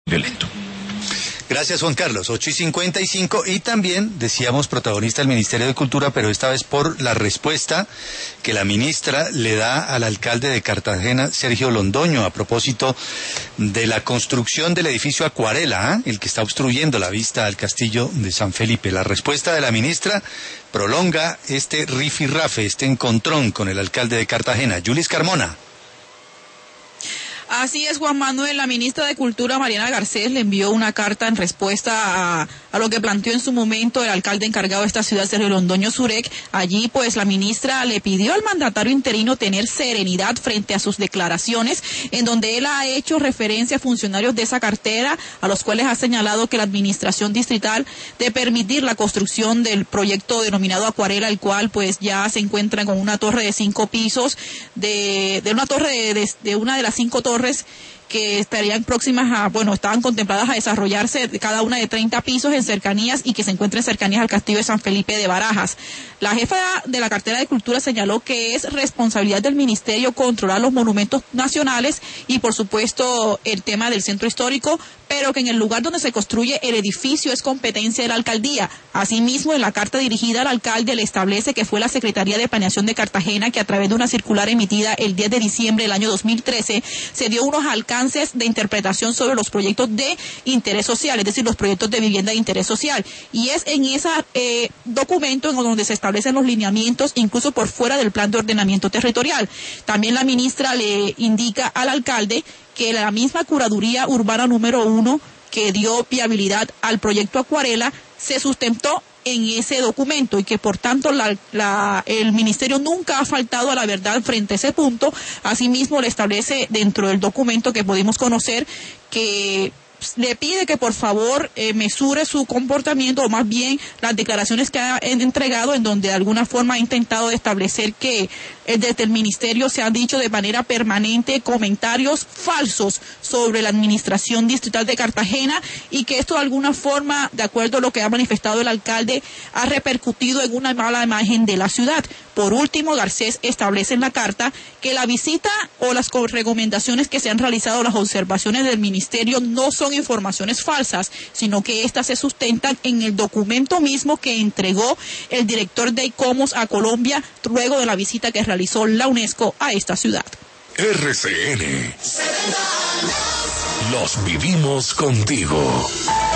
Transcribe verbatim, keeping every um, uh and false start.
violento. Gracias, Juan Carlos. ocho y cincuenta y cinco, y también, decíamos, protagonista del Ministerio de Cultura, pero esta vez por la respuesta que la ministra le da al alcalde de Cartagena, Sergio Londoño, a propósito de la construcción del edificio Acuarela, ¿eh? el que está obstruyendo la vista al castillo de San Felipe. La respuesta de la ministra prolonga este rifirrafe, este encontrón con el alcalde de Cartagena. Yulis Carmona. Así es, Juan Manuel. La ministra de Cultura, Mariana Garcés, le envió una carta en respuesta a, a lo que planteó en su momento el alcalde encargado de esta ciudad, Sergio Londoño Surek. Allí, pues, la ministra le pidió al mandatario interino tener serenidad frente a sus declaraciones, en donde él ha hecho referencia a funcionarios de esa cartera, a los cuales ha señalado que la administración distrital de permitir la construcción del proyecto denominado Acuarela, el cual, pues, ya se encuentra con una torre de cinco pisos, de, de una torre de, de, de una de las cinco torres que estarían próximas a, bueno, estaban contempladas a desarrollarse cada una de treinta pisos en cercanías y que se encuentran en cercanías al castillo de San Felipe de Barajas. La jefa de la cartera de Cultura señaló que es responsabilidad del ministerio controlar los monumentos nacionales y, por supuesto, el tema del centro histórico, pero que en el lugar donde se construye el edificio es competencia de la alcaldía. Asimismo, en la carta dirigida al alcalde le establece que fue la Secretaría de Planeación de Cartagena que, a través de una circular emitida el diez de diciembre del año dos mil trece, se dio unos alcances de interpretación sobre los proyectos de interés social, es decir, los proyectos de vivienda de interés social. Y es en ese eh, documento en donde se establecen los lineamientos, incluso por fuera del plan de ordenamiento territorial. También la ministra le indica al alcalde que la misma Curaduría Urbana número uno, que dio viabilidad al proyecto Acuarela, se sustentó en ese documento y que, por tanto, la, la, el ministerio nunca ha faltado a la verdad frente a ese punto. Asimismo, le establece dentro del documento que pudimos conocer que le pide que por favor eh, mesure su comportamiento, o más bien las declaraciones que ha entregado, en donde de alguna forma ha intentado establecer que eh, desde el ministerio se han dicho de manera permanente comentarios falsos sobre la administración distrital de Cartagena, y que esto de alguna forma, de acuerdo a lo que ha manifestado el alcalde, ha repercutido en una mala imagen de la ciudad. Por último, Garcés establece en la carta que la visita o las recomendaciones que se han realizado, las observaciones del ministerio, no son informaciones falsas, sino que éstas se sustentan en el documento mismo que entregó el director de ICOMOS a Colombia luego de la visita que realizó la UNESCO a esta ciudad. R C N. Los vivimos contigo.